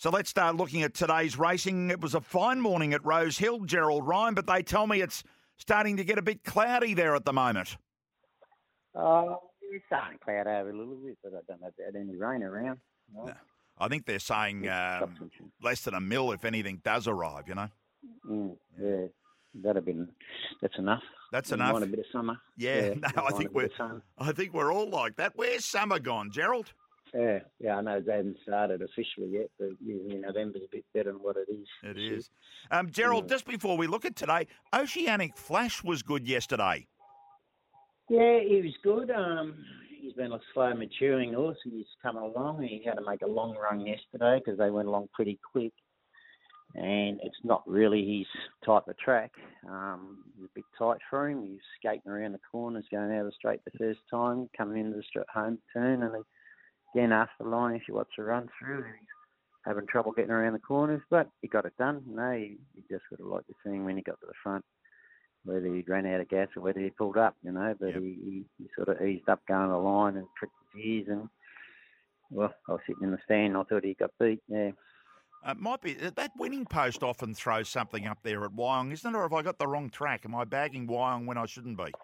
So let's start looking at today's racing. It was a fine morning at Rose Hill, Gerald Ryan, but they tell me it's starting to get a bit cloudy there at the moment. It's starting to cloud over a little bit, but I don't know about any rain around. No. I think they're saying less than a mil if anything does arrive, you know. Yeah, that's enough. That's we enough. Want a bit of summer. Yeah, no, I think we're all like that. Where's summer gone, Gerald? Yeah, I know they haven't started officially yet, but usually November's a bit better than what it is. It is. Gerald, just before we look at today, Oceanic Flash was good yesterday. Yeah, he was good. He's been a slow maturing horse. He's coming along. He had to make a long run yesterday because they went along pretty quick. And it's not really his type of track. It was a bit tight for him. He was skating around the corners, going out of the straight the first time, coming into the home turn. And again, after the line, if you watch the run through, he's having trouble getting around the corners. But he got it done. He just would have liked to see him when he got to the front, whether he ran out of gas or whether he pulled up, But yep. he sort of eased up going the line and tricked his ears. And, well, I was sitting in the stand. I thought he got beat, yeah. Might be that winning post often throws something up there at Wyong, isn't it? Or have I got the wrong track? Am I bagging Wyong when I shouldn't be?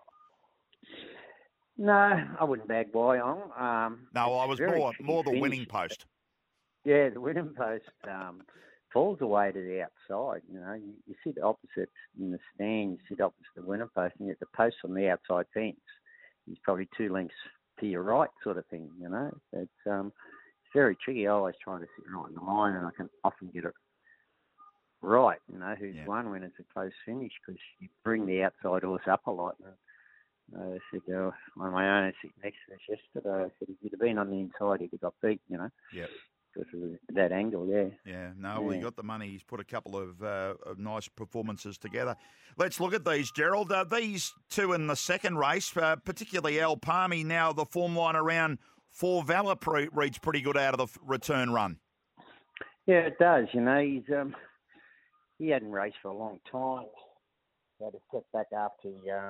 No, I wouldn't bag Wyong. No, I was more the winning post. Yeah, the winning post falls away to the outside. You sit opposite in the stand. You sit opposite the winning post, and yet the post on the outside fence is probably 2 lengths to your right, sort of thing. It's very tricky. I always try to sit right in the line, and I can often get it right, who's won when it's a close finish, because you bring the outside horse up a lot. And I said, on my own, I sit next to this yesterday. I said, if you'd have been on the inside, he'd have got beat, Yeah. Because of that angle, yeah. Yeah, no, well, he got the money. He's put a couple of nice performances together. Let's look at these, Gerald. These two in the second race, particularly El Palmy, now the form line around Four Valor reads pretty good out of the return run. Yeah, it does. He hadn't raced for a long time. He had to step back after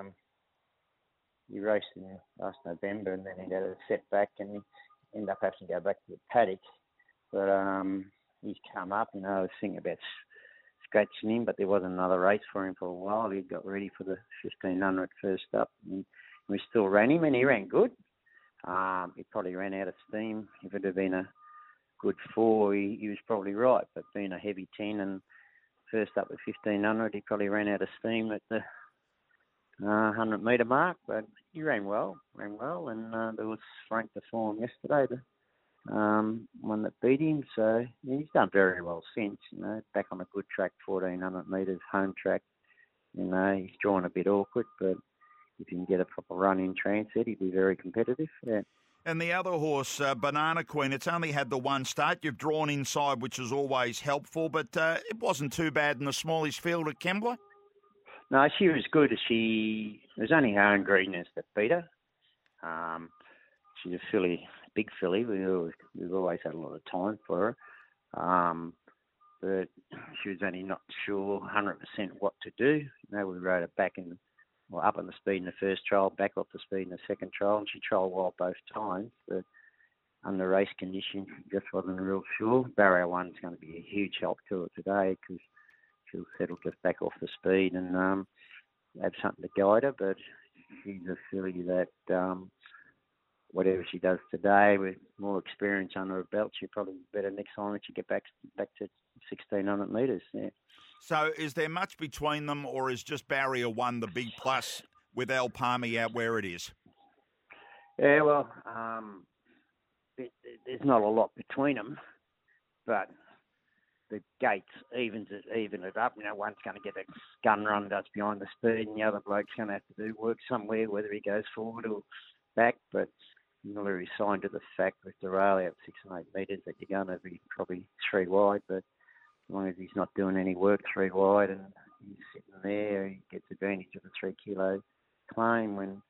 he raced in last November, and then he had a setback, and he ended up having to go back to the paddock. But he's come up. I was thinking about scratching him, but there wasn't another race for him for a while. He got ready for the 1500 first up, and we still ran him, and he ran good. He probably ran out of steam. If it had been a good 4, he was probably right. But being a heavy 10 and first up at 1500, he probably ran out of steam at the 100-metre mark. But he ran well. And there was Frank the Form yesterday, the one that beat him. So he's done very well since, back on a good track, 1400 metres, home track. He's drawn a bit awkward, but if you can get a proper run in transit, he'd be very competitive. Yeah. And the other horse, Banana Queen, it's only had the one start. You've drawn inside, which is always helpful, but it wasn't too bad in the smallish field at Kembla. No, she was good. It was only her own greenness that beat her. She's a big filly. We've always had a lot of time for her. But she was only not sure 100% what to do. We rode her back up on the speed in the first trial, back off the speed in the second trial, and she trialled well both times. But under race conditions, she just wasn't real sure. Barrier 1's going to be a huge help to her today because she'll settle just back off the speed and have something to guide her. But she's a filly that whatever she does today, with more experience under her belt, she'll probably be better next time when she get back to 1600 metres. Yeah. So is there much between them, or is just Barrier 1 the big plus with El Palmy out where it is? Yeah, well, there's not a lot between them, but the gates even it up. One's going to get a gun run that's behind the speed, and the other bloke's going to have to do work somewhere, whether he goes forward or back. But Miller resigned to the fact with the rail out 6 and 8 metres that you're going to be probably 3 wide, but as long as he's not doing any work 3 wide and he's sitting there, he gets advantage of the 3 kilo claim when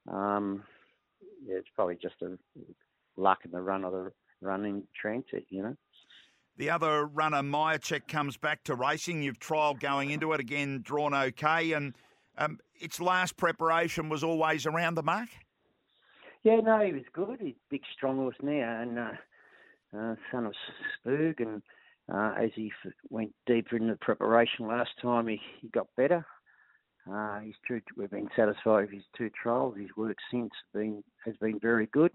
it's probably just a luck in the run of the running transit, The other runner, Myercheck, comes back to racing. You've trialled going into it, again drawn okay, and its last preparation was always around the mark? Yeah, no, he was good. He's a big, strong horse now, and son of Spoog, and as he went deeper in the preparation last time, he got better. We've been satisfied with his 2 trials. His work since has been very good.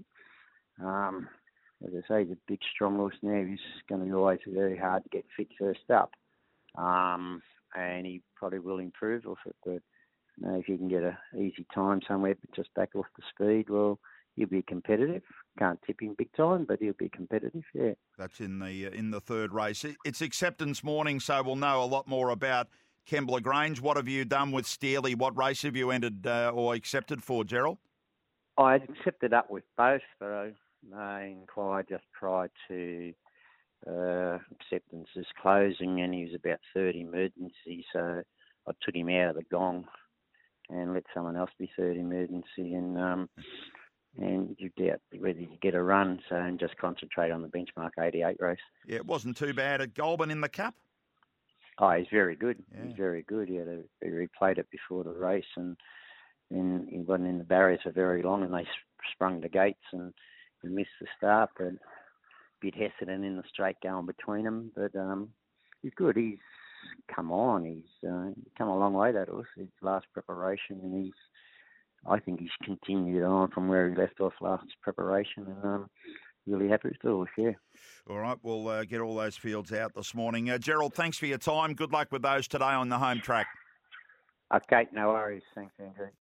As I say, he's a big, strong horse now. He's going to be always very hard to get fit first up. And he probably will improve off it. But if you can get an easy time somewhere, but just back off the speed, well, he'll be competitive. Can't tip him big time, but he'll be competitive, yeah. That's in the third race. It's acceptance morning, so we'll know a lot more about Kembla Grange. What have you done with Steely? What race have you entered or accepted for, Gerald? I accepted up with both, but I inquired just prior to acceptances closing, and he was about third emergency, so I took him out of the gong and let someone else be third emergency, and you doubt whether you get a run, so and just concentrate on the benchmark 88 race. Yeah, it wasn't too bad at Goulburn in the Cup. Oh, he's very good. Yeah. He's very good. He replayed it before the race, and he wasn't in the barriers for very long, and they sprung the gates, and he missed the start, but a bit hesitant in the straight going between them. But he's good. He's come on. He's come a long way, that horse. His last preparation, and I think he's continued on from where he left off last preparation, and really happy with the horse, yeah. All right, we'll get all those fields out this morning. Gerald, thanks for your time. Good luck with those today on the home track. Okay, no worries. Thanks, Andrew.